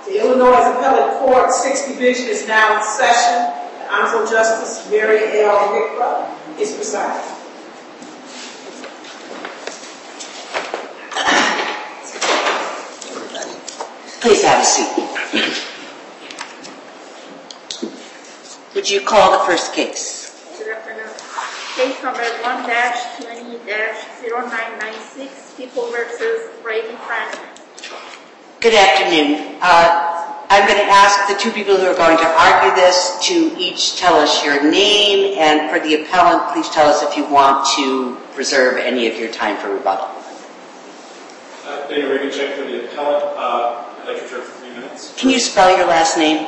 The Illinois Appellate Court 6th Division is now in session. The Honorable Justice Mary L. Hickra is presiding. Please have a seat. Would you call the first case? Good afternoon. Case number 1-20-0996, People v. Brady Franklin. Good afternoon. I'm going to ask the two people who are going to argue this to each tell us your name, and for the appellant, please tell us if you want to reserve any of your time for rebuttal. Daniel Regenscheidt for the appellant. I'd like to reserve 3 minutes. Can you spell your last name?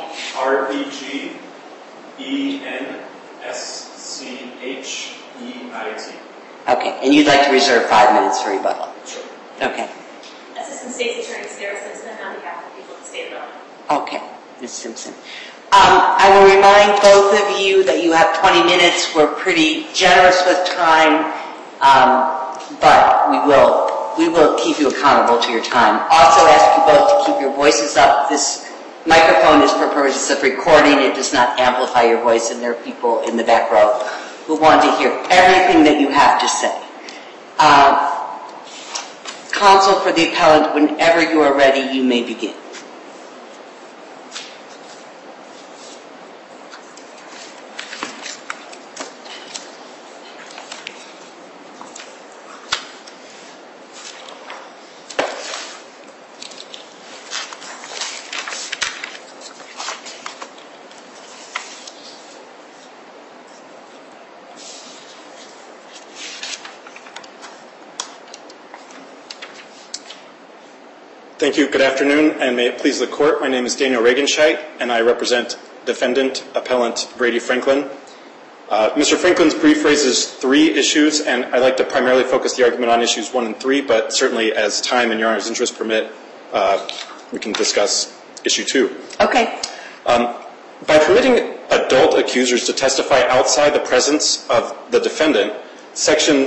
R-E-G-E-N-S-C-H-E-I-T. Okay, and you'd like to reserve 5 minutes for rebuttal? Sure. Okay. Assistant State's Attorney Sarah Simpson on behalf of the people of the state of Illinois. Okay, Ms. Simpson. I will remind both of you that you have 20 minutes. We're pretty generous with time, but we will keep you accountable to your time. Also ask you both to keep your voices up. This microphone is for purposes of recording. It does not amplify your voice, and there are people in the back row who want to hear everything that you have to say. Counsel for the appellant, whenever you are ready, you may begin. Thank you. Good afternoon, and may it please the court. My name is Daniel Regenscheidt, and I represent defendant appellant Brady Franklin. Mr. Franklin's brief raises 3 issues, and I'd like to primarily focus the argument on issues 1 and 3, but certainly as time and Your Honor's interest permit, we can discuss issue 2. Okay. By permitting adult accusers to testify outside the presence of the defendant, Section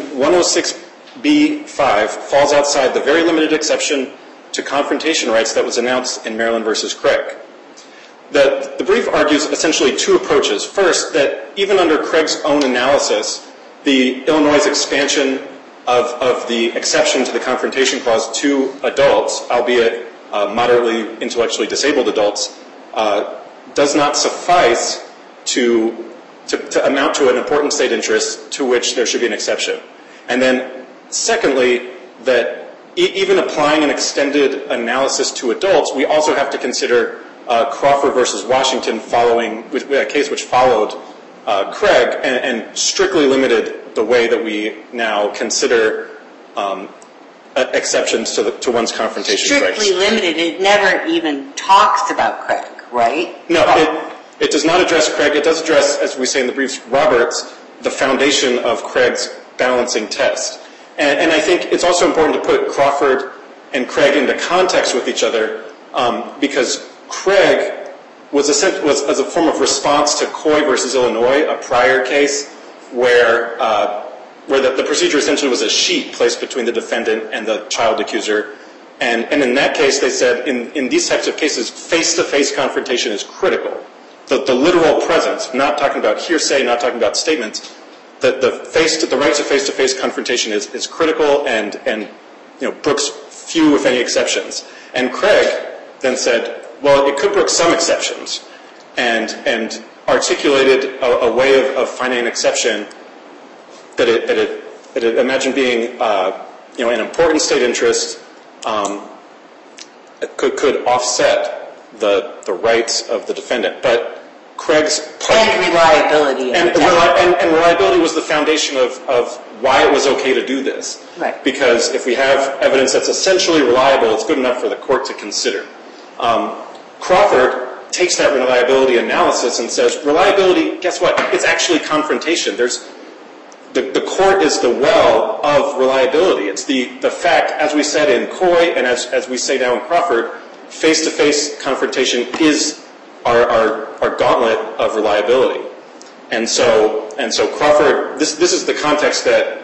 106B5 falls outside the very limited exception to confrontation rights that was announced in Maryland v. Craig. The brief argues essentially 2 approaches. First, that even under Craig's own analysis, the Illinois' expansion of the exception to the Confrontation Clause to adults, albeit moderately intellectually disabled adults, does not suffice to amount to an important state interest to which there should be an exception. And then, secondly, that even applying an extended analysis to adults, we also have to consider Crawford v. Washington a case which followed Craig and strictly limited the way that we now consider exceptions to one's confrontation rights. Strictly limited. It never even talks about Craig, right? No, it does not address Craig. It does address, as we say in the briefs, Roberts, the foundation of Craig's balancing test. And I think it's also important to put Crawford and Craig into context with each other because Craig was as a form of response to Coy v. Illinois, a prior case where the procedure essentially was a sheet placed between the defendant and the child accuser. And in that case, they said in these types of cases, face-to-face confrontation is critical. The literal presence, not talking about hearsay, not talking about statements, the right to face-to-face confrontation is critical and brooks few, if any, exceptions. And Craig then said, well, it could brook some exceptions, and articulated a way of finding an exception that it imagined being an important state interest could offset the rights of the defendant. But Craig's and reliability. And reliability was the foundation of why it was okay to do this. Right. Because if we have evidence that's essentially reliable, it's good enough for the court to consider. Crawford takes that reliability analysis and says, reliability, guess what? It's actually confrontation. The court is the well of reliability. It's the fact, as we said in Coy and as we say now in Crawford, face-to-face confrontation is our gauntlet of reliability. And so Crawford, this is the context that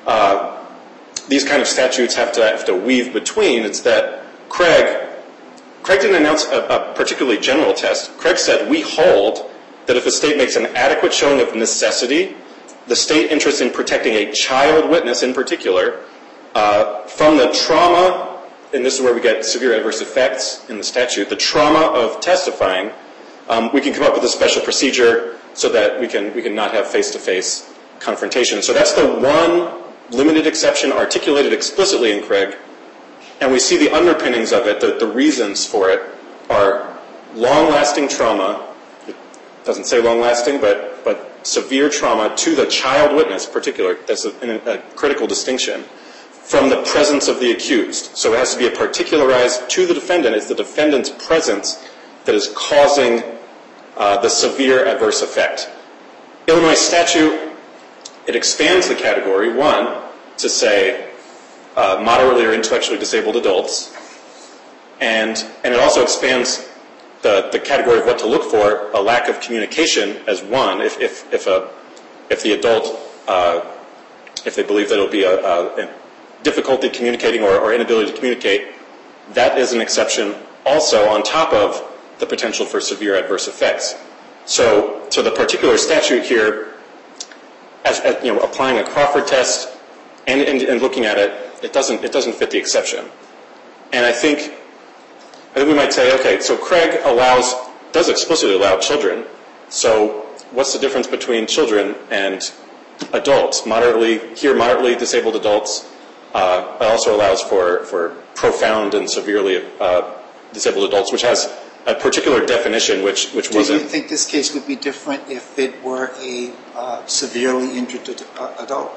these kind of statutes have to weave between. It's that Craig Craig didn't announce a particularly general test. Craig said, we hold that if a state makes an adequate showing of necessity, the state interest in protecting a child witness in particular from the trauma, and this is where we get severe adverse effects in the statute, the trauma of testifying, we can come up with a special procedure so that we can not have face-to-face confrontation. So that's the one limited exception articulated explicitly in Craig, and we see the underpinnings of it, the reasons for it are long-lasting trauma. It doesn't say long-lasting, but severe trauma to the child witness in particular. That's a critical distinction from the presence of the accused. So it has to be a particularized to the defendant. It's the defendant's presence that is causing the severe adverse effect. Illinois statute, it expands the category, one, to say moderately or intellectually disabled adults, and it also expands the category of what to look for, a lack of communication as one, if the adult, if they believe that it'll be a difficulty communicating or inability to communicate, that is an exception also on top of the potential for severe adverse effects. So the particular statute here, as applying a Crawford test and looking at it, it doesn't fit the exception. And I think we might say, okay, so Craig does explicitly allow children. So what's the difference between children and adults? Moderately disabled adults. It also allows for profound and severely disabled adults, which has a particular definition, which wasn't. Do you think this case would be different if it were a severely injured adult?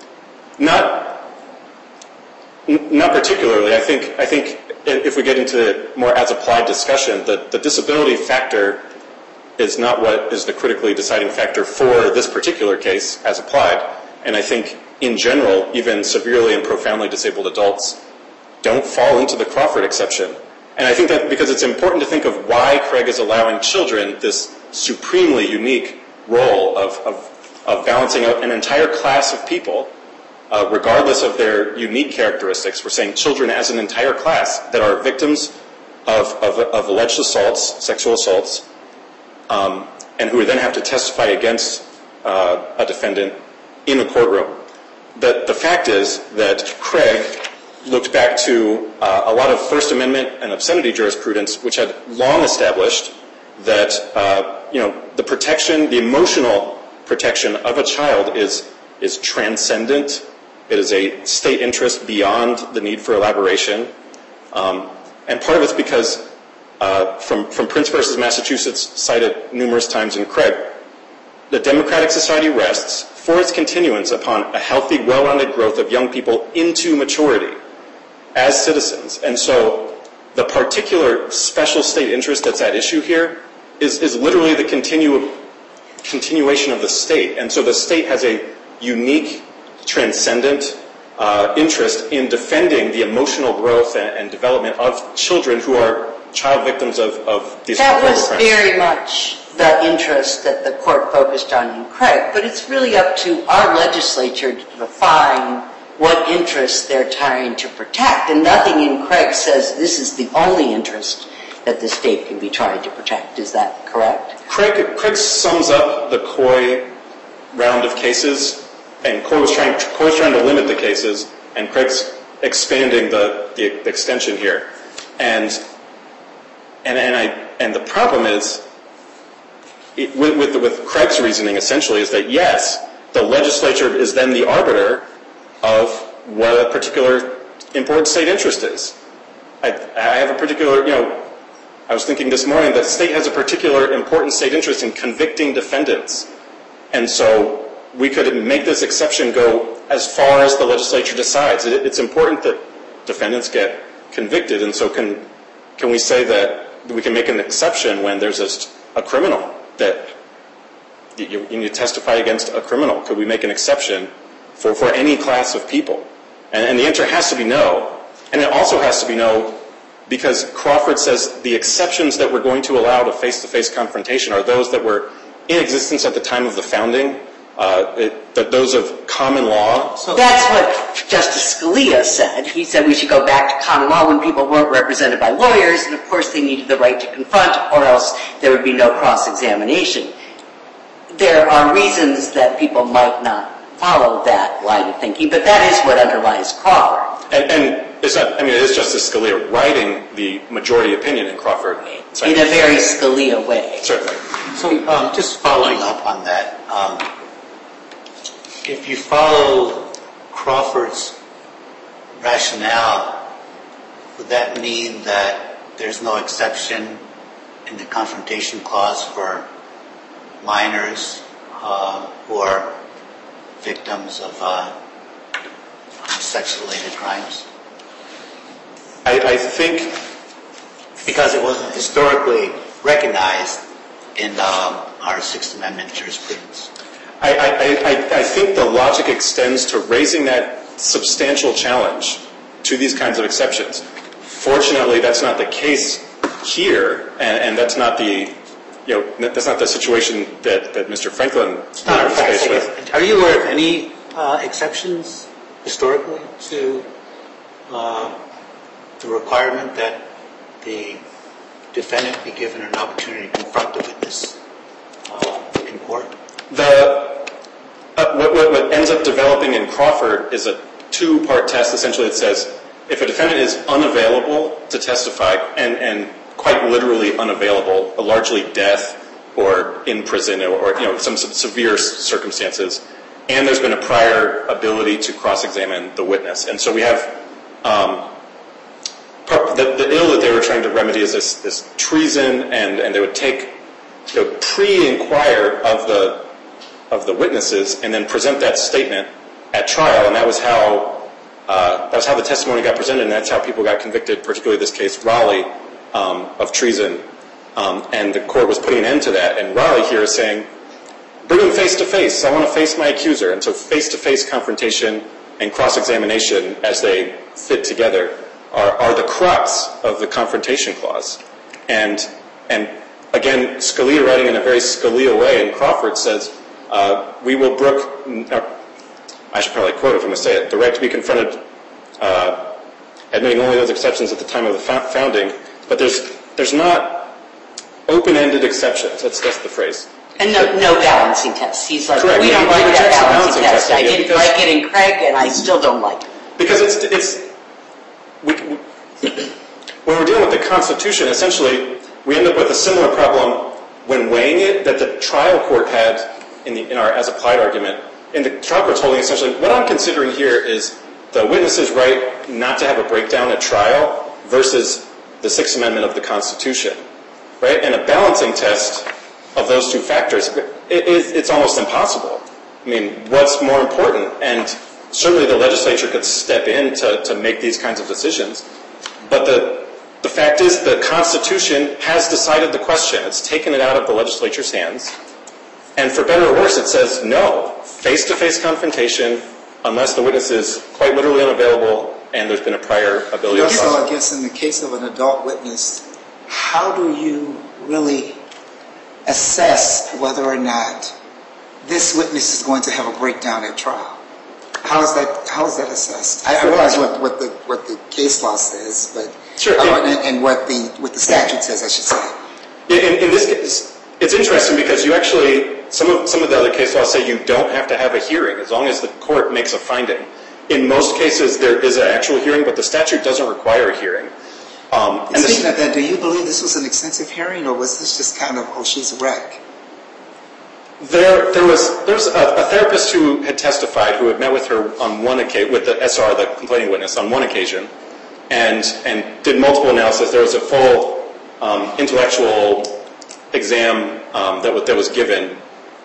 Not particularly. I think if we get into more as applied discussion, the disability factor is not what is the critically deciding factor for this particular case as applied. And I think in general, even severely and profoundly disabled adults don't fall into the Crawford exception. And I think that because it's important to think of why Craig is allowing children this supremely unique role of balancing out an entire class of people, regardless of their unique characteristics. We're saying children as an entire class that are victims of alleged assaults, sexual assaults, and who then have to testify against a defendant in a courtroom. The fact is that Craig looked back to a lot of First Amendment and obscenity jurisprudence, which had long established that the protection, the emotional protection of a child is transcendent. It is a state interest beyond the need for elaboration. And part of it's because from Prince versus Massachusetts, cited numerous times in Craig, the democratic society rests for its continuance upon a healthy, well-rounded growth of young people into maturity as citizens. And so the particular special state interest that's at issue here is literally the continuation of the state. And so the state has a unique, transcendent interest in defending the emotional growth and development of children who are child victims of these horrible crimes. That was very much the interest that the court focused on in Craig, but it's really up to our legislature to define what interest they're trying to protect, and nothing in Craig says this is the only interest that the state can be trying to protect. Is that correct? Craig sums up the Coy round of cases, and Coy was trying to limit the cases, and Craig's expanding the extension here. And the problem is, with Craig's reasoning essentially is that yes, the legislature is then the arbiter of what a particular important state interest is. I have a particular, I was thinking this morning that the state has a particular important state interest in convicting defendants. And so we could make this exception go as far as the legislature decides. It's important that defendants get convicted, and so can we say that we can make an exception when there's a criminal, that you need to testify against a criminal? Could we make an exception for any class of people? And the answer has to be no. And it also has to be no because Crawford says the exceptions that we're going to allow to face-to-face confrontation are those that were in existence at the time of the founding that those of common law. So that's what Justice Scalia said. He said we should go back to common law when people weren't represented by lawyers, and of course they needed the right to confront, or else there would be no cross-examination. There are reasons that people might not follow that line of thinking, but that is what underlies Crawford. And it's not, it is Justice Scalia writing the majority opinion in Crawford. In a very Scalia way. Certainly. So just following up on that, if you follow Crawford's rationale, would that mean that there's no exception in the confrontation clause for minors who are victims of sex-related crimes? I think because it wasn't historically recognized in our Sixth Amendment jurisprudence. I think the logic extends to raising that substantial challenge to these kinds of exceptions. Fortunately, that's not the case here, and that's not the situation that Mr. Franklin is faced with. Are you aware of any exceptions historically to the requirement that the defendant be given an opportunity to confront the witness in court? What ends up developing in Crawford is a two-part test. Essentially, it says if a defendant is unavailable to testify, and quite literally unavailable, largely death or in prison or some severe circumstances, and there's been a prior ability to cross-examine the witness. And so we have the ill that they were trying to remedy is this treason, and they would pre-inquire of the witnesses and then present that statement at trial, and that was how the testimony got presented, and that's how people got convicted, particularly this case, Raleigh, of treason. And the court was putting an end to that, and Raleigh here is saying, bring him face-to-face. I want to face my accuser. And so face-to-face confrontation and cross-examination as they fit together are the crux of the confrontation clause. And again, Scalia writing in a very Scalia way in Crawford says, we will brook, I should probably quote it if I'm going to say it, the right to be confronted, admitting only those exceptions at the time of the founding, but there's not open-ended exceptions. That's the phrase. And no balancing test. He's like, correct. We don't like that balancing test. I didn't like it in Craig, and I still don't like it. Because when we're dealing with the Constitution, essentially, we end up with a similar problem when weighing it that the trial court had in our as-applied argument. And the trial court's holding essentially, what I'm considering here is the witness's right not to have a breakdown at trial versus the Sixth Amendment of the Constitution. Right? And a balancing test of those two factors, it's almost impossible. I mean, what's more important? And certainly the legislature could step in to make these kinds of decisions. But the fact is the Constitution has decided the question. It's taken it out of the legislature's hands. And for better or worse, it says no, face-to-face confrontation unless the witness is quite literally unavailable and there's been a prior ability to prosecute. Also, I guess in the case of an adult witness, how do you really assess whether or not this witness is going to have a breakdown at trial? How is that assessed? I realize what the case law says, but sure, and what the statute says, I should say. In this case, it's interesting because you actually some of the other case laws say you don't have to have a hearing as long as the court makes a finding. In most cases, there is an actual hearing, but the statute doesn't require a hearing. And speaking of that, do you believe this was an extensive hearing, or was this just kind of, oh, she's a wreck? There was a therapist who had testified who had met with her on one occasion, with the SR, the complaining witness, on one occasion, and did multiple analysis. There was a full intellectual exam that was given.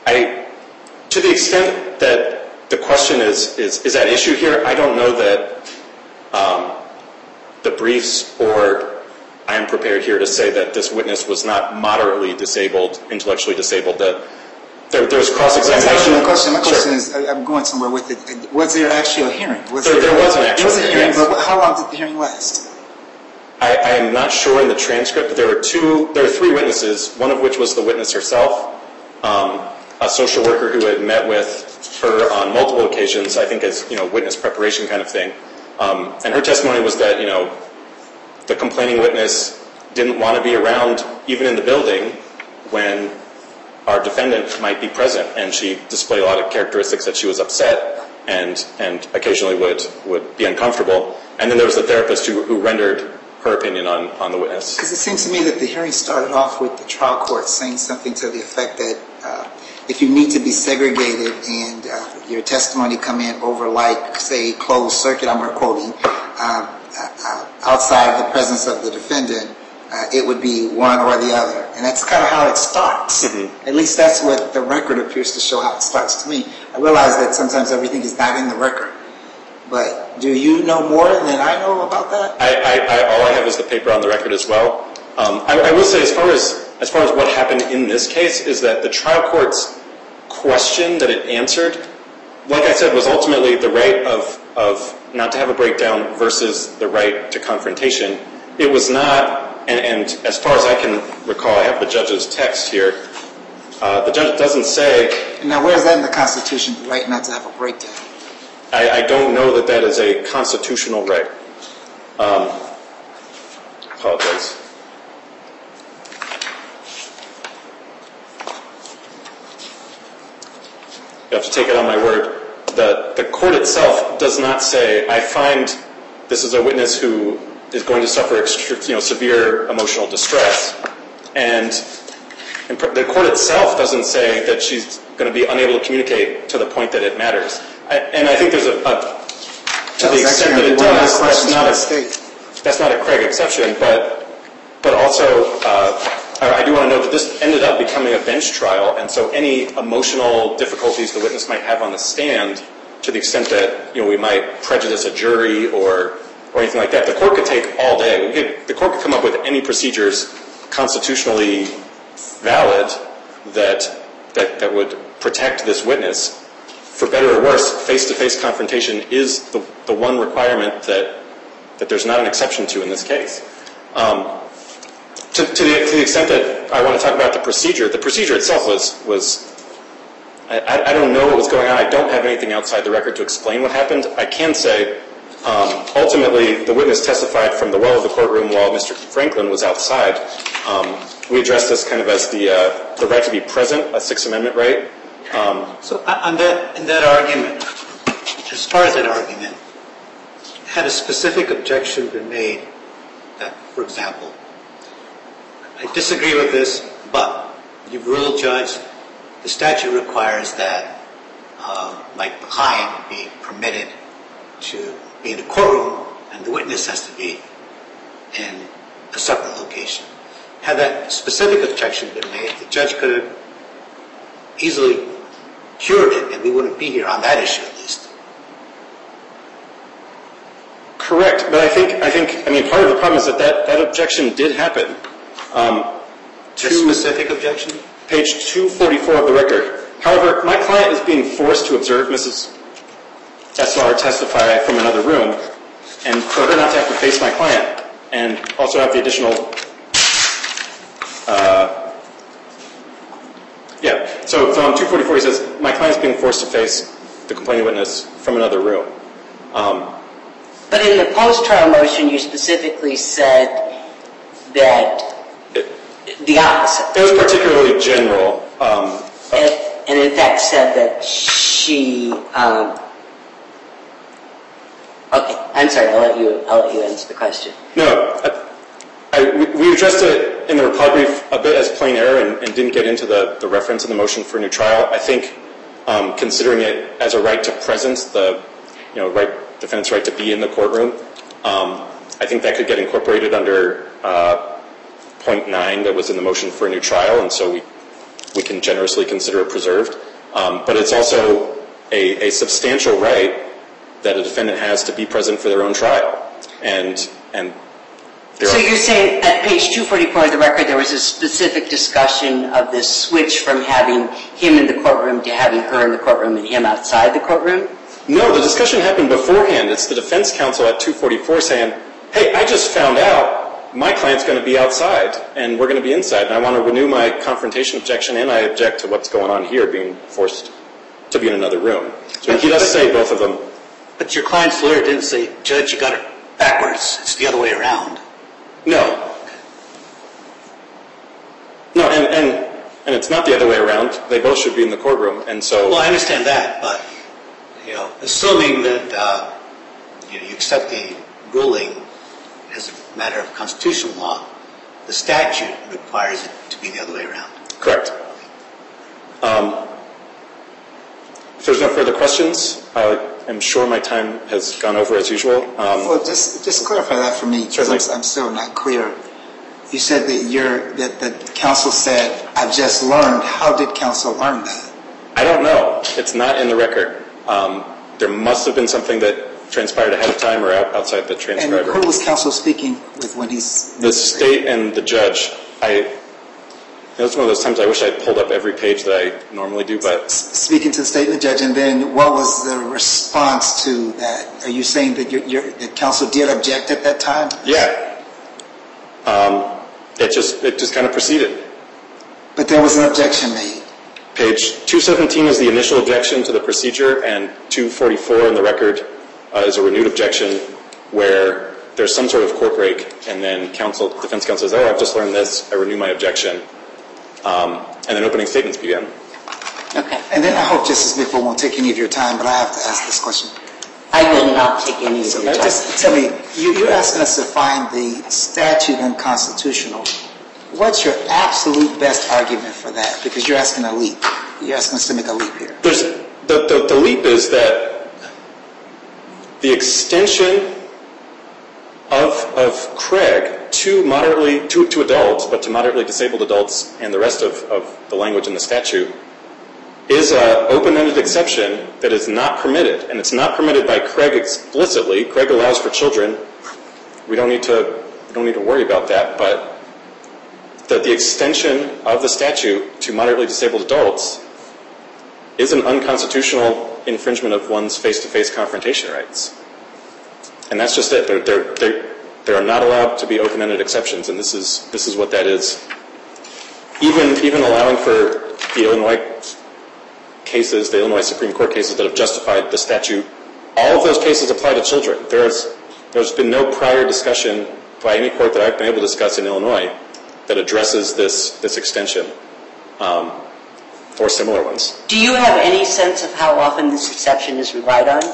To the extent that the question is at issue here, I don't know that the briefs or I am prepared here to say that this witness was not moderately disabled, intellectually disabled. There was cross-examination. My question is, I'm going somewhere with it. Was there actually a hearing? There was an actual hearing. There was a hearing, but how long did the hearing last? I am not sure in the transcript, but there were three witnesses, one of which was the witness herself. a social worker who had met with her on multiple occasions, I think as, witness preparation kind of thing. And her testimony was that, the complaining witness didn't want to be around, even in the building, when our defendant might be present. And she displayed a lot of characteristics that she was upset and occasionally would be uncomfortable. And then there was the therapist who rendered her opinion on the witness. Because it seems to me that the hearing started off with the trial court saying something to the effect that if you need to be segregated and your testimony come in over, like, say, closed circuit, I'm quoting, outside the presence of the defendant, it would be one or the other. And that's kind of how it starts. Mm-hmm. At least that's what the record appears to show how it starts to me. I realize that sometimes everything is not in the record. But do you know more than I know about that? All I have is the paper on the record as well. I will say, as far as what happened in this case, is that the trial court's question that it answered, like I said, was ultimately the right of not to have a breakdown versus the right to confrontation. It was not, and as far as I can recall, I have the judge's text here. The judge doesn't say... Now, where is that in the Constitution, the right not to have a breakdown? I don't know that is a constitutional right. Apologize. You have to take it on my word. The court itself does not say, I find this is a witness who is going to suffer severe emotional distress. And the court itself doesn't say that she's going to be unable to communicate to the point that it matters. And I think there's to the extent that it does, that's not a Craig exception, but also I do want to note that this ended up becoming a bench trial, and so any emotional difficulties the witness might have on the stand, to the extent that we might prejudice a jury or anything like that, the court could take all day. The court could come up with any procedures constitutionally valid that would protect this witness. For better or worse, face-to-face confrontation is the one requirement that there's not an exception to in this case. To the extent that I want to talk about the procedure itself was I don't know what was going on. I don't have anything outside the record to explain what happened. I can say, ultimately, the witness testified from the well of the courtroom while Mr. Franklin was outside. We addressed this kind of as the right to be present, a Sixth Amendment right. So in that argument, as far as that argument, had a specific objection been made that, for example, I disagree with this, but you've ruled, Judge, the statute requires that my client be permitted to be in a courtroom and the witness has to be in a separate location. Had that specific objection been made, the judge could have easily cured it and we wouldn't be here on that issue at least. Correct, but I think part of the problem is that objection did happen. The specific objection? Page 244 of the record. However, my client is being forced to observe Mrs. SR testify from another room, and for her not to have to face my client, and also have the additional... So on 244 he says, my client is being forced to face the complaining witness from another room. But in the post-trial motion, you specifically said that the opposite. It was particularly general. And in fact said that she... Okay, I'm sorry, I'll let you answer the question. No, we addressed it in the reply brief a bit as plain error and didn't get into the reference in the motion for a new trial. I think considering it as a right to presence, the defendant's right to be in the courtroom, I think that could get incorporated under point 9 that was in the motion for a new trial, and so we can generously consider it preserved. But it's also a substantial right that a defendant has to be present for their own trial. So you're saying at page 244 of the record there was a specific discussion of this switch from having him in the courtroom to having her in the courtroom and him outside the courtroom? No, the discussion happened beforehand. It's the defense counsel at 244 saying, hey, I just found out my client's going to be outside and we're going to be inside, and I want to renew my confrontation objection, and I object to what's going on here, being forced to be in another room. So he does say both of them. But your client's lawyer didn't say, Judge, you got it backwards. It's the other way around. No. No, and it's not the other way around. They both should be in the courtroom, and so... Well, I understand that, but, assuming that you accept the ruling as a matter of constitutional law, the statute requires it to be the other way around. Correct. If there's no further questions, I'm sure my time has gone over as usual. Well, just clarify that for me, because I'm still not clear. You said that counsel said, I've just learned. How did counsel learn that? I don't know. It's not in the record. There must have been something that transpired ahead of time or outside the transcriber. And who was counsel speaking with when he's... The state and the judge. It's one of those times I wish I'd pulled up every page that I normally do, but... Speaking to the state and the judge, and then what was the response to that? Are you saying that that counsel did object at that time? Yeah. It just kind of proceeded. But there was an objection made. Page 217 is the initial objection to the procedure, and 244 in the record is a renewed objection where there's some sort of court break, and then defense counsel says, I've just learned this, I renew my objection. And then opening statements begin. Okay. And then I hope Justice Bickford won't take any of your time, but I have to ask this question. I will not take any of your time. Just tell me, you're asking us to find the statute unconstitutional. What's your absolute best argument for that? Because you're asking a leap. You're asking us to make a leap here. The leap is that the extension of Craig to adults, but to moderately disabled adults and the rest of the language in the statute is an open-ended exception that is not permitted. And it's not permitted by Craig explicitly. Craig allows for children. We don't need to worry about that, but that the extension of the statute to moderately disabled adults is an unconstitutional infringement of one's face-to-face confrontation rights. And that's just it. There are not allowed to be open-ended exceptions, and this is what that is. Even allowing for the Illinois cases, the Illinois Supreme Court cases that have justified the statute, all of those cases apply to children. There's been no prior discussion by any court that I've been able to discuss in Illinois that addresses this extension or similar ones. Do you have any sense of how often this exception is relied on?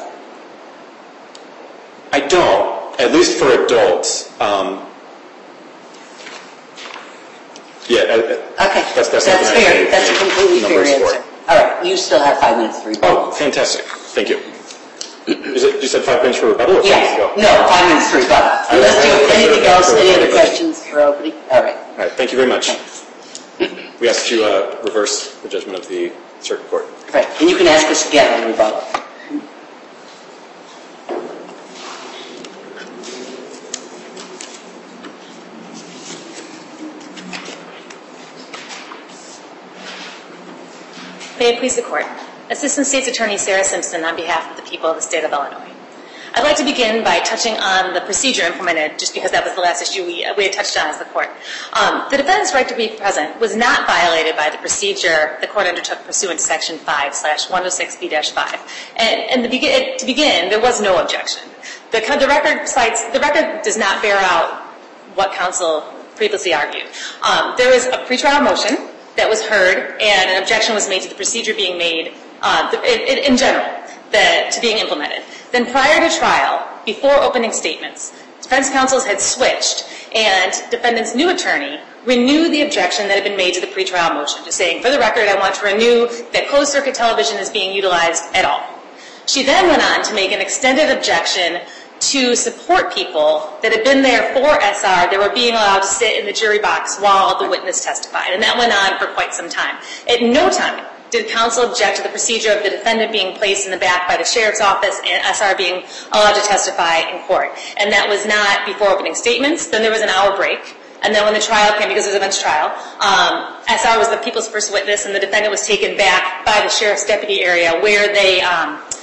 I don't, at least for adults. Okay, that's fair. That's a completely fair answer. All right, you still have 5 minutes for rebuttal. Oh, fantastic. Thank you. You said 5 minutes for rebuttal? Or yes. No, 5 minutes for rebuttal. Unless you have anything else, any other questions for opening? All right. All right, thank you very much. We ask you to reverse the judgment of the circuit court. Right, and you can ask us again on rebuttal. May it please the Court. Assistant State's Attorney Sarah Simpson on behalf of the people of the state of Illinois. I'd like to begin by touching on the procedure implemented, just because that was the last issue we had touched on as the Court. The defendant's right to be present was not violated by the procedure the Court undertook pursuant to Section 5/106B-5. And to begin, there was no objection. The record does not bear out what counsel previously argued. There was a pretrial motion that was heard, and an objection was made to the procedure being made in general, to being implemented. Then prior to trial, before opening statements, defense counsels had switched, and defendant's new attorney renewed the objection that had been made to the pretrial motion, just saying, for the record, I want to renew that closed-circuit television is being utilized at all. She then went on to make an extended objection to support people that had been there for SR that were being allowed to sit in the jury box while the witness testified. And that went on for quite some time. At no time did counsel object to the procedure of the defendant being placed in the back by the sheriff's office and SR being allowed to testify in court. And that was not before opening statements. Then there was an hour break. And then when the trial came, because it was a bench trial, SR was the people's first witness, and the defendant was taken back by the sheriff's deputy area where they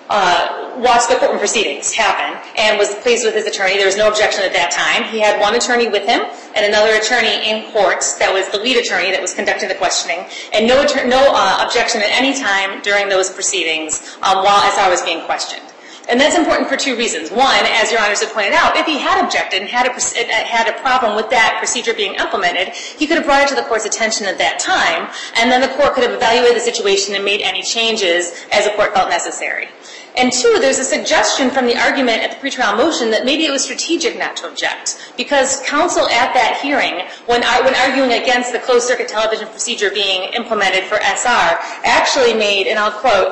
watched the courtroom proceedings happen and was pleased with his attorney. There was no objection at that time. He had one attorney with him and another attorney in court that was the lead attorney that was conducting the questioning, and no objection at any time during those proceedings while SR was being questioned. And that's important for two reasons. One, as Your Honors have pointed out, if he had objected and had a problem with that procedure being implemented, he could have brought it to the court's attention at that time, and then the court could have evaluated the situation and made any changes as the court felt necessary. And two, there's a suggestion from the argument at the pretrial motion that maybe it was strategic not to object, because counsel at that hearing, when arguing against the closed-circuit television procedure being implemented for SR, actually made, and I'll quote,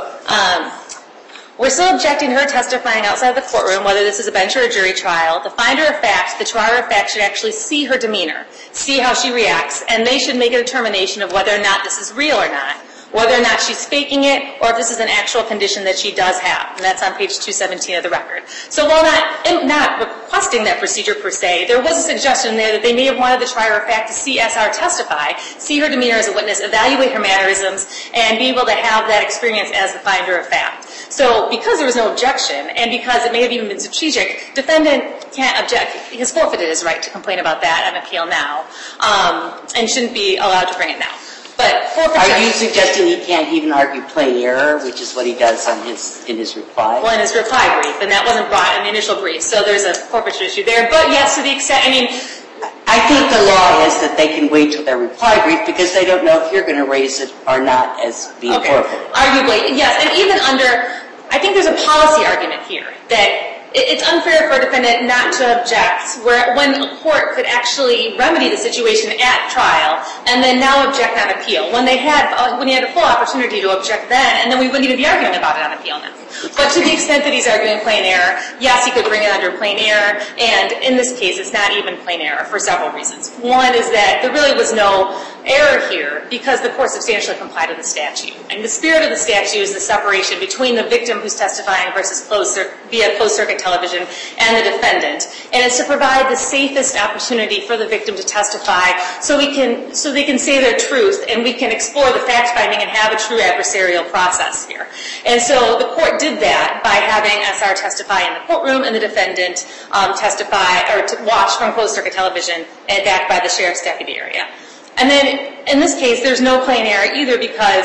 "We're still objecting to her testifying outside the courtroom, whether this is a bench or a jury trial. The finder of fact, the trier of fact, should actually see her demeanor, see how she reacts, and they should make a determination of whether or not this is real or not, whether or not she's faking it, or if this is an actual condition that she does have." And that's on page 217 of the record. So while not requesting that procedure per se, there was a suggestion there that they may have wanted the trier of fact to see SR testify, see her demeanor as a witness, evaluate her mannerisms, and be able to have that experience as the finder of fact. So because there was no objection, and because it may have even been strategic, defendant can't object. He has forfeited his right to complain about that on appeal now, and shouldn't be allowed to bring it now. But forfeiture... Are you suggesting he can't even argue plain error, which is what he does in his reply? Well, in his reply brief, and that wasn't brought in the initial brief, so there's a forfeiture issue there. But yes, to the extent, I think the law is that they can wait till their reply brief because they don't know if you're going to raise it or not as being forfeited. Arguably, yes. And even I think there's a policy argument here that it's unfair for a defendant not to object when a court could actually remedy the situation at trial and then now object on appeal. When he had a full opportunity to object then, and then we wouldn't even be arguing about it on appeal now. But to the extent that he's arguing plain error, yes, he could bring it under plain error, and in this case it's not even plain error for several reasons. One is that there really was no error here because the court substantially complied with the statute. And the spirit of the statute is the separation between the victim who's testifying versus via closed-circuit television and the defendant. And it's to provide the safest opportunity for the victim to testify so they can say their truth and we can explore the fact-finding and have a true adversarial process here. And so the court did that by having SR testify in the courtroom and the defendant testify or to watch from closed-circuit television and backed by the sheriff's deputy area. And then in this case, there's no plain error either because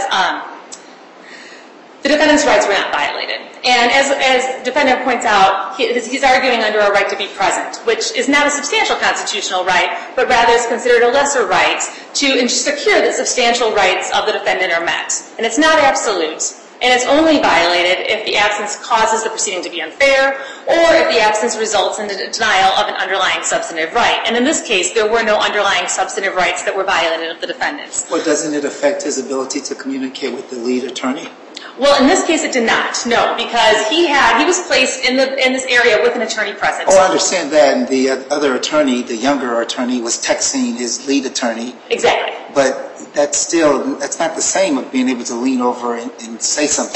the defendant's rights were not violated. And as the defendant points out, he's arguing under a right to be present, which is not a substantial constitutional right, but rather is considered a lesser right to secure that substantial rights of the defendant are met. And it's not absolute. And it's only violated if the absence causes the proceeding to be unfair or if the absence results in the denial of an underlying substantive right. And in this case, there were no underlying substantive rights that were violated of the defendant's. Well, doesn't it affect his ability to communicate with the lead attorney? Well, in this case, it did not, no, because he was placed in this area with an attorney present. Oh, I understand that. And the other attorney, the younger attorney, was texting his lead attorney. Exactly. But that's not the same of being able to lean over and say something.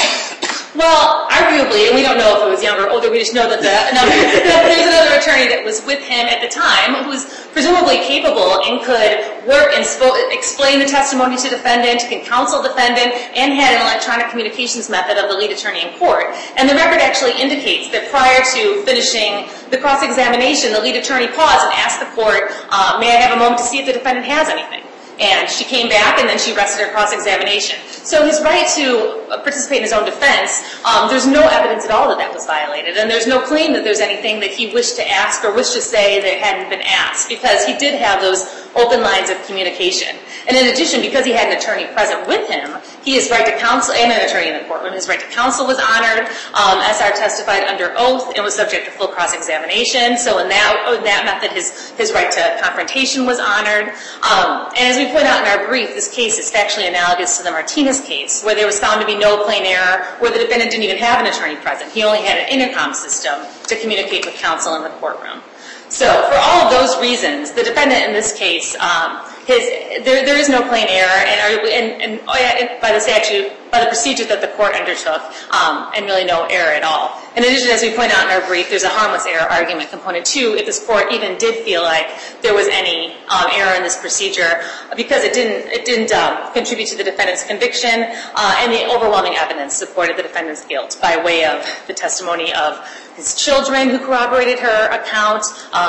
Well, arguably, and we don't know if it was younger or older, we just know that there's another attorney that was with him at the time who was presumably capable and could work and explain the testimony to defendant, can counsel defendant, and had an electronic communications method of the lead attorney in court. And the record actually indicates that prior to finishing the cross-examination, the lead attorney paused and asked the court, may I have a moment to see if the defendant has anything? And she came back and then she rested her cross-examination. So his right to participate in his own defense, there's no evidence at all that was violated. And there's no claim that there's anything that he wished to ask or wished to say that hadn't been asked, because he did have those open lines of communication. And in addition, because he had an attorney present with him, his right to counsel, and an attorney in the courtroom, his right to counsel was honored. SR testified under oath and was subject to full cross-examination. So in that method, his right to confrontation was honored. And as we point out in our brief, this case is factually analogous to the Martinez case, where there was found to be no plain error, where the defendant didn't even have an attorney present. He only had an intercom system to communicate with counsel in the courtroom. So for all of those reasons, the defendant in this case, there is no plain error, and by the statute, by the procedure that the court undertook, and really no error at all. In addition, as we point out in our brief, there's a harmless error argument component too, if this court even did feel like there was any error in this procedure, because it didn't contribute to the defendant's conviction, and the overwhelming evidence supported the defendant's guilt by way of the testimony of his children who corroborated her account,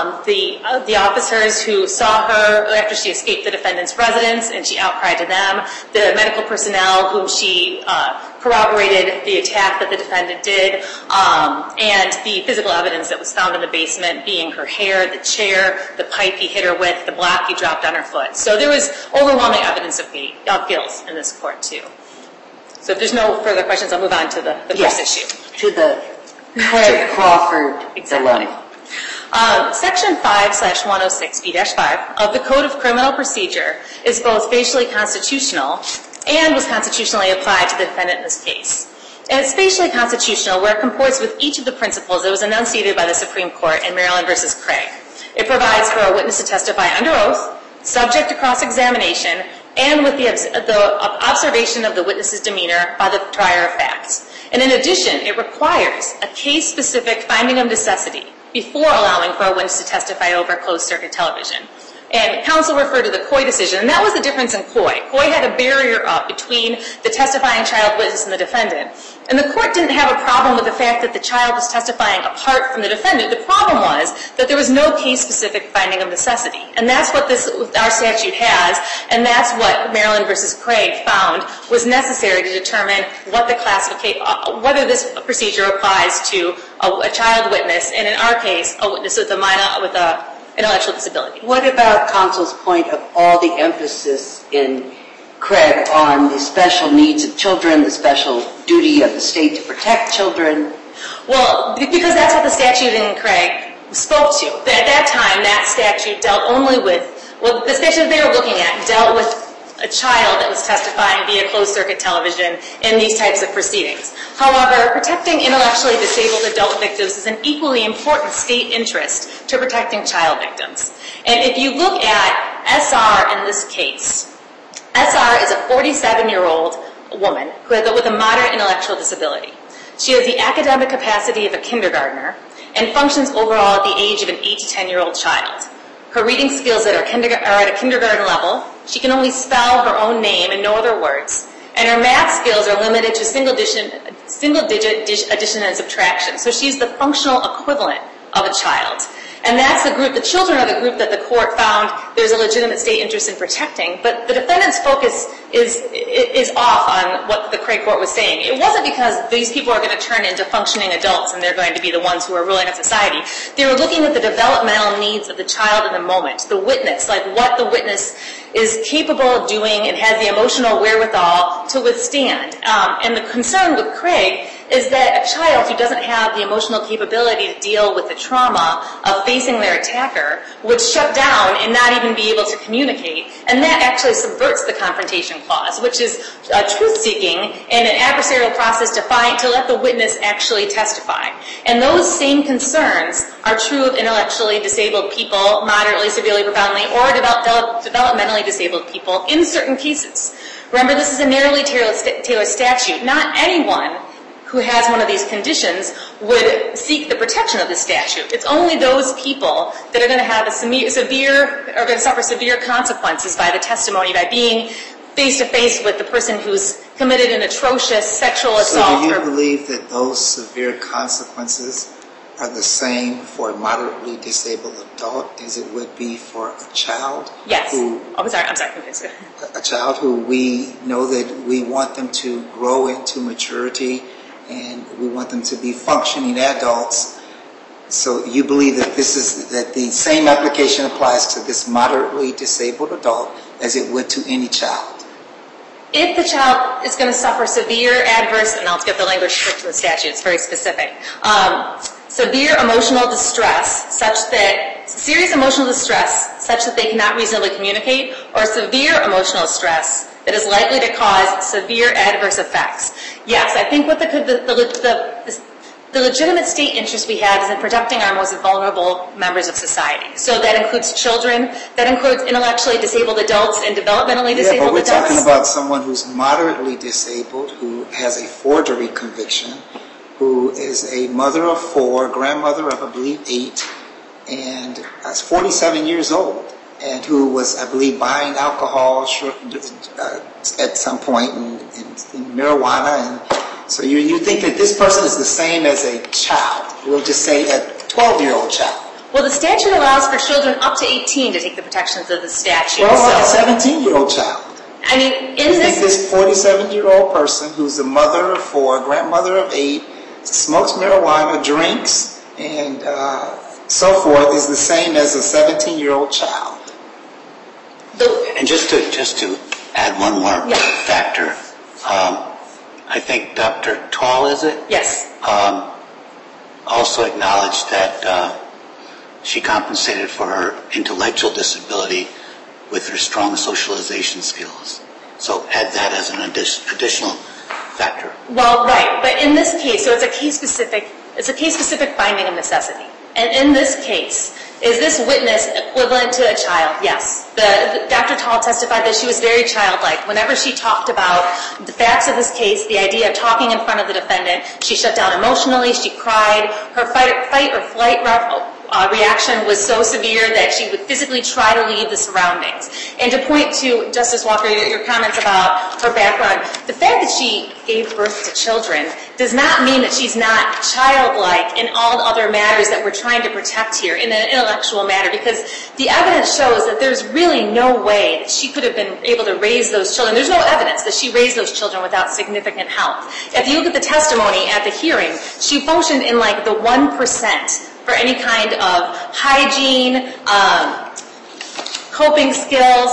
the officers who saw her after she escaped the defendant's residence and she outcried to them, the medical personnel whom she corroborated the attack that the defendant did, and the physical evidence that was found in the basement being her hair, the chair, the pipe he hit her with, the block he dropped on her foot. So there was overwhelming evidence of guilt in this court too. So if there's no further questions, I'll move on to the first issue. To the Craig Crawford dilemma. Section 5/106B-5 of the Code of Criminal Procedure is both facially constitutional and was constitutionally applied to the defendant in this case. And it's facially constitutional where it comports with each of the principles that was enunciated by the Supreme Court in Maryland v. Craig. It provides for a witness to testify under oath, subject to cross-examination, and with the observation of the witness's demeanor by the trier of fact. And in addition, it requires a case-specific finding of necessity before allowing for a witness to testify over closed-circuit television. And counsel referred to the Coy decision, and that was the difference in Coy. Coy had a barrier up between the testifying child witness and the defendant. And the court didn't have a problem with the fact that the child was testifying apart from the defendant. The problem was that there was no case-specific finding of necessity. And that's what our statute has, and that's what Maryland v. Craig found was necessary to determine what the classification, whether this procedure applies to a child witness, and in our case, a witness with a intellectual disability. What about counsel's point of all the emphasis in Craig on the special needs of children, the special duty of the state to protect children? Well, because that's what the statute in Craig spoke to. At that time, that statute dealt only with, the statute they were looking at dealt with a child that was testifying via closed-circuit television in these types of proceedings. However, protecting intellectually disabled adult victims is an equally important state interest to protecting child victims. And if you look at SR in this case, SR is a 47-year-old woman with a moderate intellectual disability. She has the academic capacity of a kindergartner and functions overall at the age of an 8 to 10-year-old child. Her reading skills are at a kindergarten level. She can only spell her own name and no other words. And her math skills are limited to single-digit addition and subtraction. So she's the functional equivalent of a child. And that's the group, the children are the group that the court found there's a legitimate state interest in protecting. But the defendant's focus is off on what the Craig court was saying. It wasn't because these people are going to turn into functioning adults and they're going to be the ones who are ruling our society. They were looking at the developmental needs of the child in the moment, the witness, like what the witness is capable of doing and has the emotional wherewithal to withstand. And the concern with Craig is that a child who doesn't have the emotional capability to deal with the trauma of facing their attacker would shut down and not even be able to communicate. And that actually subverts the confrontation clause, which is truth-seeking and an adversarial process to let the witness actually testify. And those same concerns are true of intellectually disabled people, moderately, severely, profoundly, or developmentally disabled people in certain cases. Remember, this is a narrowly tailored statute. Not anyone who has one of these conditions would seek the protection of the statute. It's only those people that are going to have are going to suffer severe consequences by the testimony, by being face-to-face with the person who's committed an atrocious sexual assault. So do you believe that those severe consequences are the same for a moderately disabled adult as it would be for a child? Yes. I'm sorry. A child who we know that we want them to grow into maturity and we want them to be functioning adults. So you believe that that the same application applies to this moderately disabled adult as it would to any child? If the child is going to suffer severe adverse, and I'll get the language strict to the statute, it's very specific, severe emotional distress, serious emotional distress such that they cannot reasonably communicate, or severe emotional stress that is likely to cause severe adverse effects. Yes, I think what the the legitimate state interest we have is in protecting our most vulnerable members of society. So that includes children, that includes intellectually disabled adults and developmentally disabled adults. Yeah, but we're talking about someone who's moderately disabled, who has a forgery conviction, who is a mother of 4, grandmother of, I believe, 8, and is 47 years old, and who was, I believe, buying alcohol at some point and marijuana. And so you think that this person is the same as a child. We'll just say a 12-year-old child. Well, the statute allows for children up to 18 to take the protections of the statute. Well, a 17-year-old child. I mean, in this 47-year-old person who's a mother of 4, grandmother of 8, smokes marijuana, drinks, and so forth, is the same as a 17-year-old child. And just to add one more factor, I think Dr. Tall, is it? Yes. Also acknowledged that she compensated for her intellectual disability with her strong socialization skills. So add that as an additional factor. Well, right, but in this case, so it's a case-specific finding of necessity. And in this case, is this witness equivalent to a child? Yes. Dr. Tall testified that she was very childlike. Whenever she talked about the facts of this case, the idea of talking in front of the defendant, she shut down emotionally, she cried. Her fight or flight reaction was so severe that she would physically try to leave the surroundings. And to point to, Justice Walker, your comments about her background, the fact that she gave birth to children does not mean that she's not childlike in all other matters that we're trying to protect here in an intellectual matter, because the evidence shows that there's really no way that she could have been able to raise those children. There's no evidence that she raised those children without significant help. If you look at the testimony at the hearing, she functioned in like the 1% for any kind of hygiene, coping skills.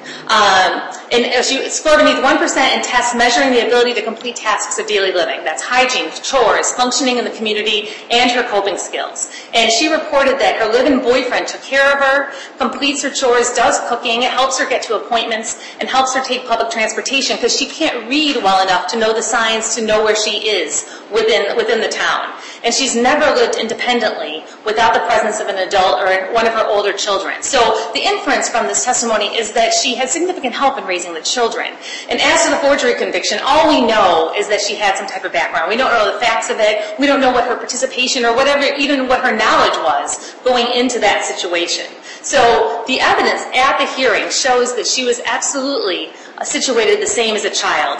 And she scored beneath 1% in tests measuring the ability to complete tasks of daily living. That's hygiene, chores, functioning in the community, and her coping skills. And she reported that her live-in boyfriend took care of her, completes her chores, does cooking, it helps her get to appointments, and helps her take public transportation because she can't read well enough to know the signs to know where she is within the town. And she's never lived independently without the presence of an adult or one of her older children. So the inference from this testimony is that she had significant help in raising the children. And as to the forgery conviction, all we know is that she had some type of background. We don't know the facts of it. We don't know what her participation or whatever, even what her knowledge was going into that situation. So the evidence at the hearing shows that she was absolutely situated the same as a child.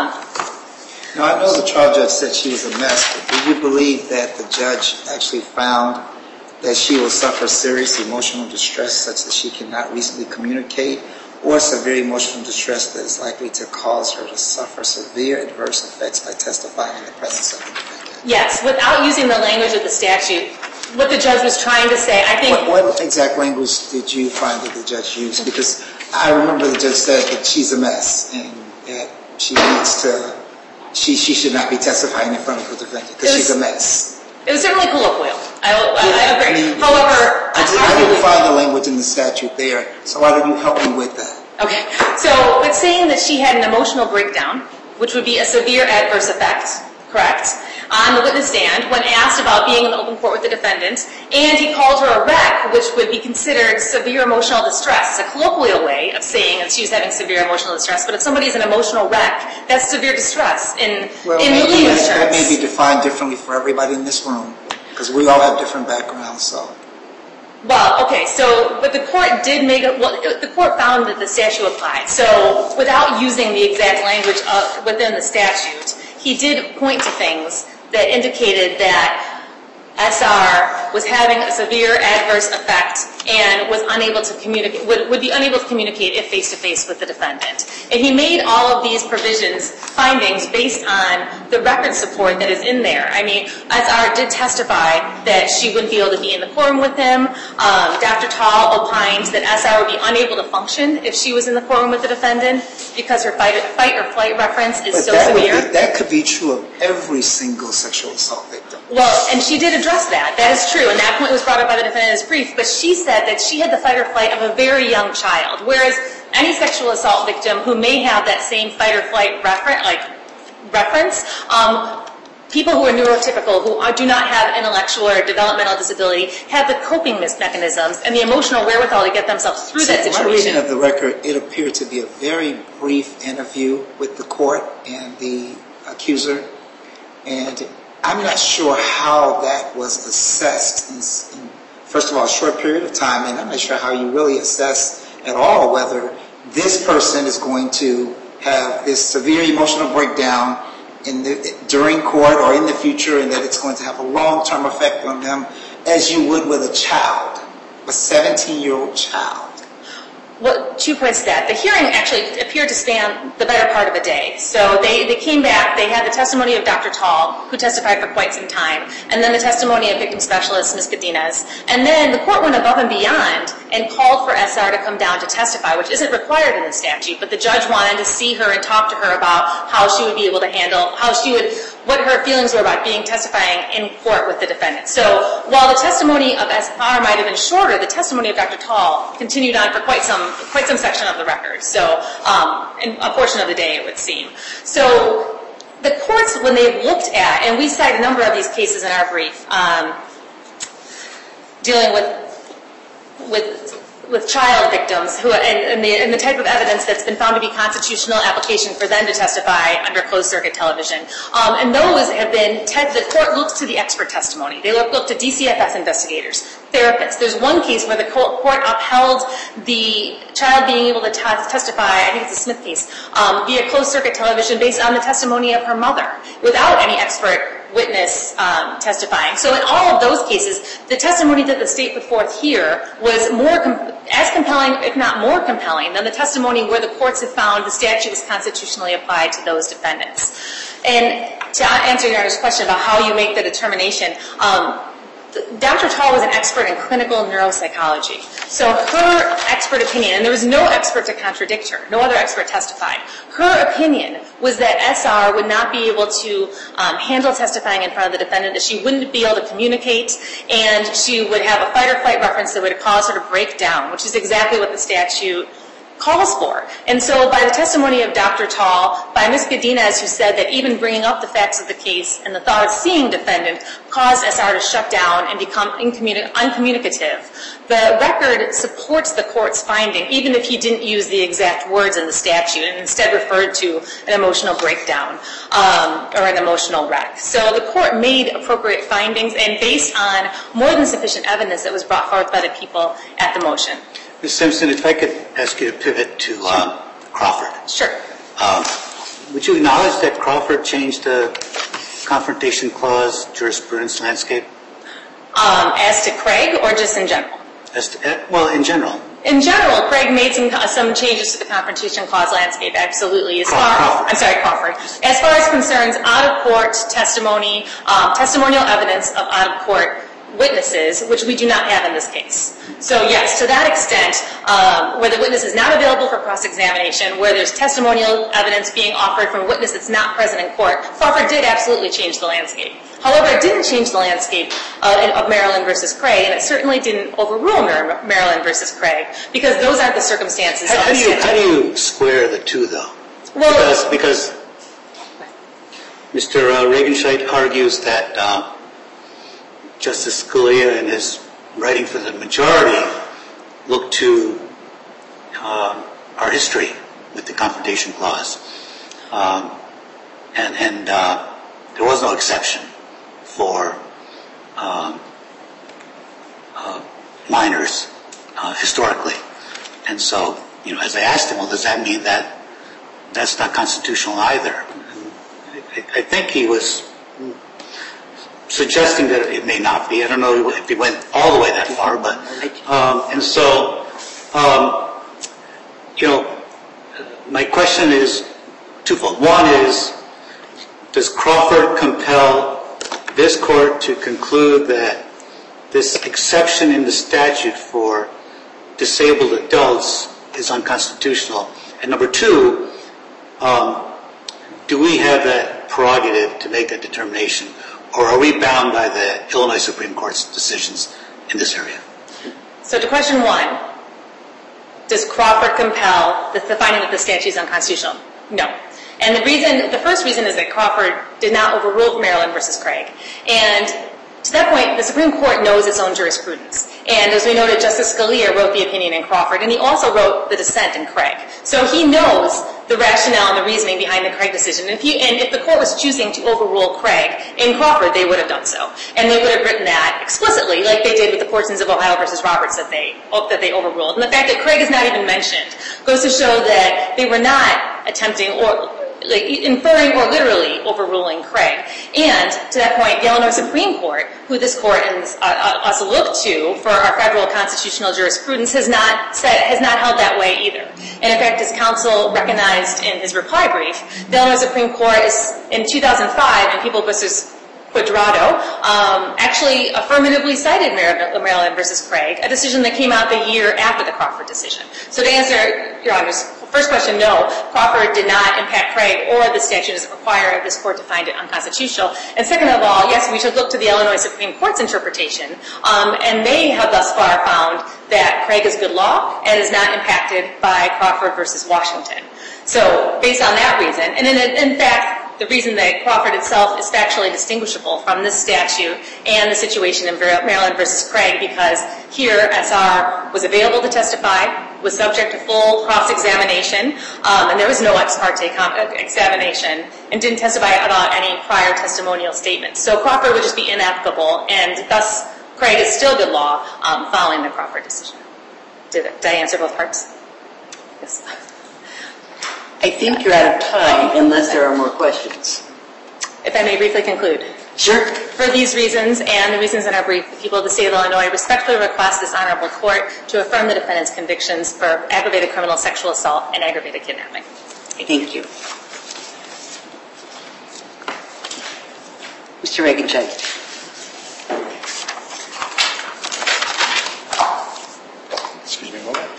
Now, I know the trial judge said she was a mess, but do you believe that the judge actually found that she will suffer serious emotional distress such that she cannot reasonably communicate, or severe emotional distress that is likely to cause her to suffer severe adverse effects by testifying in the presence of the defendant? Yes, without using the language of the statute, what the judge was trying to say, I think... What exact language did you find that the judge used? Because I remember the judge said that she's a mess and that she needs to... She should not be testifying in front of the defendant because she's a mess. It was certainly colloquial. I agree. However... I didn't find the language in the statute there, so why don't you help me with that? Okay. So it's saying that she had an emotional breakdown, which would be a severe adverse effect, correct, on the witness stand when asked about being in the open court with the defendant, and he called her a wreck, which would be considered severe emotional distress. It's a colloquial way of saying that she was having severe emotional distress, but if somebody's an emotional wreck, that's severe distress in legal terms. That may be defined differently for everybody in this room, because we all have different backgrounds, so... Well, okay, so, but the court the court found that the statute applied. So, without using the exact language within the statute, he did point to things that indicated that SR was having a severe adverse effect and was unable to communicate, would be unable to communicate if face-to-face with the defendant. And he made all of these findings based on the record support that is in there. I mean, SR did testify that she wouldn't be able to be in the courtroom with him. Dr. Tall opined that SR would be unable to function if she was in the courtroom with the defendant because her fight or flight reference is so severe. That could be true of every single sexual assault victim. Well, and she did address that. That is true, and that point was brought up by the defendant in his brief. But she said that she had the fight or flight of a very young child, whereas any sexual assault victim who may have that same fight or flight reference people who are neurotypical, who do not have intellectual or developmental disability, have the coping mechanisms and the emotional wherewithal to get themselves through that situation. My reading of the record, it appeared to be a very brief interview with the court and the accuser, and I'm not sure how that was assessed in first of all, a short period of time, and I'm not sure how you really assess at all whether this person is going to have this severe emotional breakdown during court or in the future, and that it's going to have a long-term effect on them, as you would with a child, a 17-year-old child. Well, 2 points to that. The hearing actually appeared to span the better part of a day. So they came back, they had the testimony of Dr. Tall, who testified for quite some time, and then the testimony of victim specialist, Ms. Godinez. And then the court went above and beyond and called for SR to come down to testify, which isn't required in the statute, but the judge wanted to see her and talk to her about how she would be able to handle, what her feelings were about testifying in court with the defendant. So while the testimony of SR might have been shorter, the testimony of Dr. Tall continued on for quite some section of the record. So, in a portion of the day, it would seem. So the courts, when they've looked at, and we cite a number of these cases in our brief, dealing with child victims and the type of evidence that's been found to be constitutional application for them to testify under closed circuit television. And those have been, the court looks to the expert testimony. They look to DCFS investigators, therapists. There's one case where the court upheld the child being able to testify, I think it's a Smith case, via closed circuit television based on the testimony of her mother, without any expert witness testifying. So in all of those cases, the testimony that the state put forth here was as compelling, if not more compelling, than the testimony where the courts have found the statute was constitutionally applied to those defendants. And to answer your question about how you make the determination, Dr. Tall was an expert in clinical neuropsychology. So her expert opinion, and there was no expert to contradict her, no other expert testified. Her opinion was that SR would not be able to handle testifying in front of the defendant, that she wouldn't be able to communicate, and she would have a fight or flight reference that would cause her to break down, which is exactly what the statute calls for. And so by the testimony of Dr. Tall, by Ms. Godinez, who said that even bringing up the facts of the case and the thought of seeing defendant caused SR to shut down and become uncommunicative, the record supports the court's finding, even if he didn't use the exact words in the statute and instead referred to an emotional breakdown or an emotional wreck. So the court made appropriate findings, and based on more than sufficient evidence that was brought forth by the people at the motion. Ms. Simpson, if I could ask you to pivot to Crawford. Sure. Would you acknowledge that Crawford changed the Confrontation Clause jurisprudence landscape? As to Craig, or just in general? In general. In general, Craig made some changes to the Confrontation Clause landscape, absolutely. Crawford. As far as concerns out-of-court testimony, testimonial evidence of out-of-court witnesses, which we do not have in this case. So yes, to that extent, where the witness is not available for cross-examination, where there's testimonial evidence being offered from a witness that's not present in court, Crawford did absolutely change the landscape. However, it didn't change the landscape of Maryland versus Craig, and it certainly didn't overrule Maryland versus Craig, because those aren't the circumstances. How do you square the two, though? Well, because Mr. Regenscheidt argues that Justice Scalia, in his writing for the majority, looked to our history with the Confrontation Clause, and there was no exception for minors historically. And so, as I asked him, well, does that mean that that's not constitutional either? I think he was suggesting that it may not be. I don't know if he went all the way that far, but and so my question is twofold. One is, does Crawford compel this court to conclude that this exception in the statute for disabled adults is unconstitutional? And number two, do we have that prerogative to make that determination, or are we bound by the Illinois Supreme Court's decisions in this area? So to question one, does Crawford compel the finding that the statute is unconstitutional? No. And the first reason is that Crawford did not overrule Maryland versus Craig. And to that point, the Supreme Court knows its own jurisprudence. And as we noted, Justice Scalia wrote the opinion in Crawford, and he also wrote the dissent in Craig. So he knows the rationale and the reasoning behind the Craig decision. And if the court was choosing to overrule Craig in Crawford, they would have done so. And they would have written that explicitly, like they did with the portions of Ohio versus Roberts that they overruled. And the fact that Craig is not even mentioned goes to show that they were not attempting or inferring or literally overruling Craig. And to that point, the Illinois Supreme Court, who this court and us look to for our federal constitutional jurisprudence, has not held that way either. And in fact, as counsel recognized in his reply brief, the Illinois Supreme Court in 2005 in People versus Quadrado actually affirmatively cited Maryland versus Craig, a decision that came out the year after the Crawford decision. So to answer Your Honor's first question, no, Crawford did not impact Craig, or the statute doesn't require this court to find it unconstitutional. And second of all, yes, we should look to the Illinois Supreme Court's interpretation, and they have thus far found that Craig is good law and is not impacted by Crawford versus Washington. So based on that reason, and in fact, the reason that Crawford itself is factually distinguishable from this statute and the situation in Maryland versus Craig, because here SR was available to testify, was subject to full cross-examination, and there was no ex parte examination, and didn't testify about any prior testimonial statements. So Crawford would just be inapplicable, and thus Craig is still good law following the Crawford decision. Did I answer both parts? Yes. I think you're out of time unless there are more questions. If I may briefly conclude. Sure. For these reasons and the reasons in our brief, the people of the state of Illinois respectfully request this honorable court to affirm the defendant's convictions for aggravated criminal sexual assault and aggravated kidnapping. Thank you. Mr. Regenscheid. Excuse me a moment.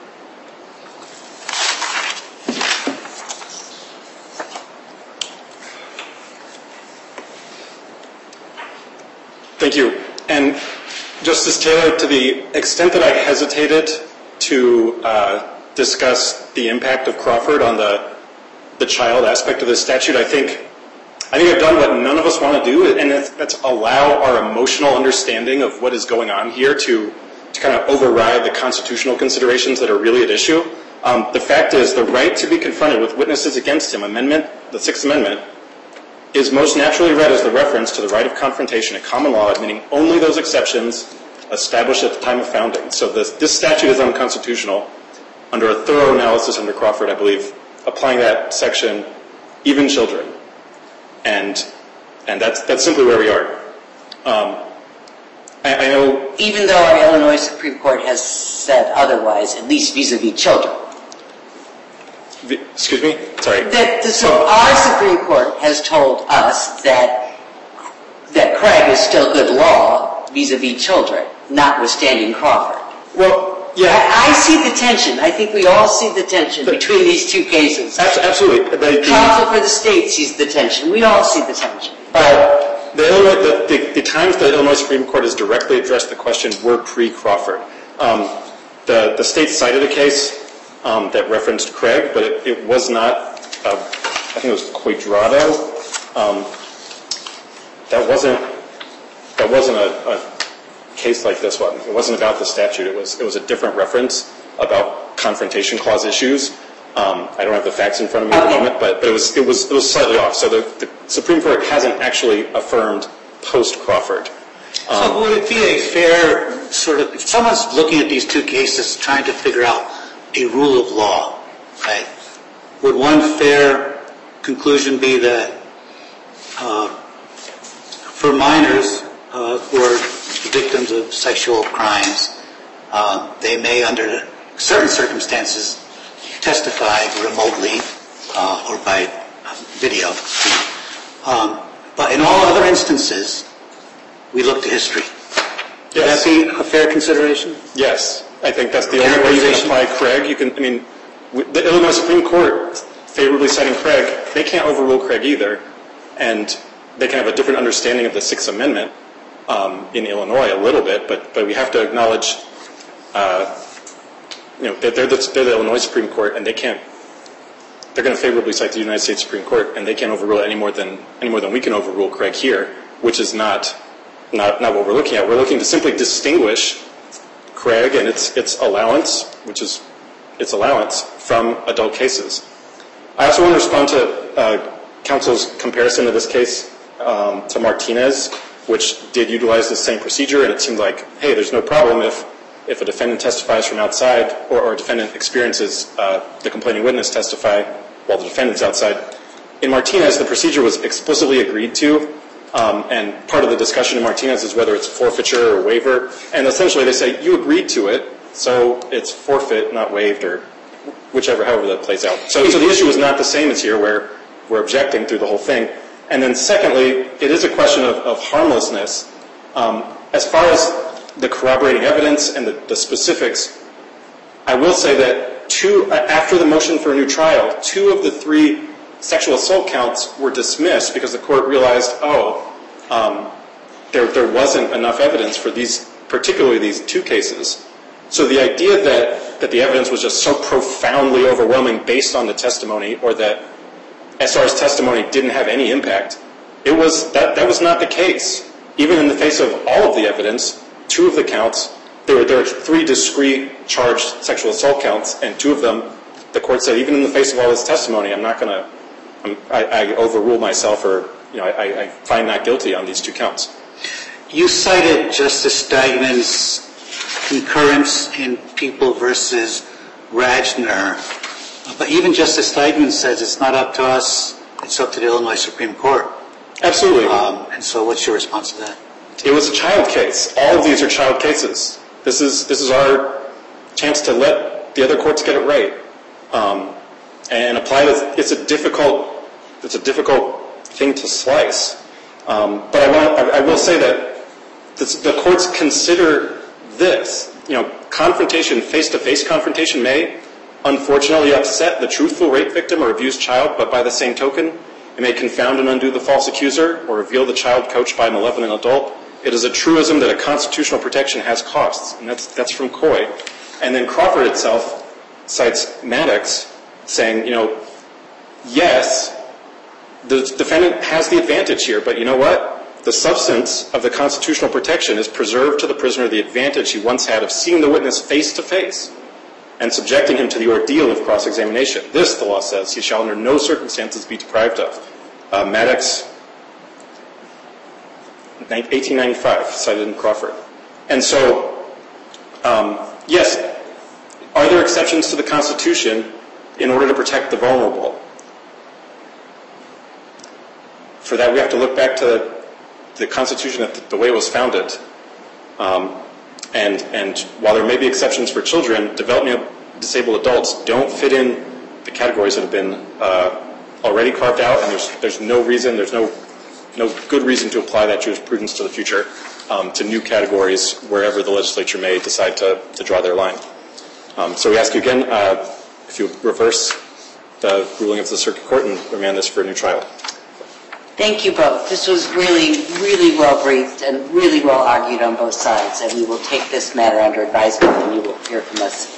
Thank you. And Justice Taylor, to the extent that I hesitated to discuss the impact of Crawford on the child aspect of the statute, I think I've done what none of us want to do, and that's allow our emotional understanding of what is going on here to kind of override the constitutional considerations that are really at issue. The fact is, the right to be confronted with witnesses against him, the Sixth Amendment, is most naturally read as the reference to the right of confrontation in common law, admitting only those exceptions established at the time of founding. So this statute is unconstitutional under a thorough analysis under Crawford, I believe, applying that section, even children. And that's simply where we are. I know... Even though our Illinois Supreme Court has said otherwise, at least vis-a-vis children. Excuse me? Sorry. So our Supreme Court has told us that Craig is still good law vis-a-vis children, notwithstanding Crawford. Well, yeah. I see the tension. I think we all see the tension between these two cases. Absolutely. Counsel for the state sees the tension. We all see the tension. But the times the Illinois Supreme Court has directly addressed the question were pre-Crawford. The state cited a case that referenced Craig, but it was not, I think it was Quadrado. That wasn't a case like this one. It wasn't about the statute. It was a different reference about confrontation clause issues. I don't have the facts in front of me at the moment, but it was slightly off. So the Supreme Court hasn't actually affirmed post-Crawford. So would it be a fair sort of, if someone's looking at these two cases trying to figure out a rule of law, right, would one fair conclusion be that for minors who are victims of sexual crimes, they may, under certain circumstances, testify remotely or by video. But in all other instances, we look to history. Yes. Would that be a fair consideration? Yes. I think that's the only way you can apply Craig. The Illinois Supreme Court, favorably citing Craig, they can't overrule Craig either. And they can have a different understanding of the Sixth Amendment in Illinois a little bit, but we have to acknowledge they're the Illinois Supreme Court, and they can't they're going to favorably cite the United States Supreme Court, and they can't overrule it any more than we can overrule Craig here, which is not what we're looking at. We're looking to simply distinguish Craig and its allowance, which is its allowance, from adult cases. I also want to respond to counsel's comparison of this case to Martinez, which did utilize the same procedure, and it seemed like, hey, there's no problem if a defendant testifies from outside or a defendant experiences the complaining witness testify while the defendant's outside. In Martinez, the procedure was explicitly agreed to, and part of the discussion in Martinez is whether it's forfeiture or waiver, and essentially they say, you agreed to it, so it's forfeit, not waived, or however that plays out. So the issue is not the same as here, where we're objecting through the whole thing. And then secondly, it is a question of harmlessness. As far as the corroborating evidence and the specifics, I will say that after the motion for a new trial, 2 of the 3 sexual assault counts were dismissed because the court realized, there wasn't enough evidence for particularly these 2 cases. So the idea that the evidence was just so profoundly overwhelming based on the testimony, or that SR's testimony didn't have any impact, that was not the case. Even in the face of all of the evidence, 2 of the counts, there were 3 discrete charged sexual assault counts, and 2 of them, the court said, even in the face of all this testimony, I overrule myself, or I find not guilty on these 2 counts. You cited Justice Steigman's concurrence in People versus Rajner, but even Justice Steigman says it's not up to us, it's up to the Illinois Supreme Court. Absolutely. And so what's your response to that? It was a child case. All of these are child cases. This is our chance to let the other courts get it right, and apply it. It's a difficult thing to slice. But I will say that the courts consider this. Confrontation, face-to-face confrontation may unfortunately upset the truthful rape victim or abused child, but by the same token, it may confound and undo the false accuser or reveal the child coached by a malevolent adult. It is a truism that a constitutional protection has costs, and that's from Coy. And then Crawford itself cites Maddox, saying, yes, the defendant has the advantage here, but you know what? The substance of the constitutional protection is preserved to the prisoner the advantage he once had of seeing the witness face to face and subjecting him to the ordeal of cross-examination. This, the law says, he shall under no circumstances be deprived of. Maddox, 1895, cited in Crawford. And so, yes, are there exceptions to the Constitution in order to protect the vulnerable? For that, we have to look back to the Constitution, the way it was founded. And while there may be exceptions for children, developmentally disabled adults don't fit in the categories that have been already carved out, and there's no good reason to apply that jurisprudence to the future to new categories wherever the legislature may decide to draw their line. So we ask you again if you reverse the ruling of the Circuit Court and remand this for a new trial. Thank you both. This was really, really well briefed and really well argued on both sides, and we will take this matter under advisement and you will hear from us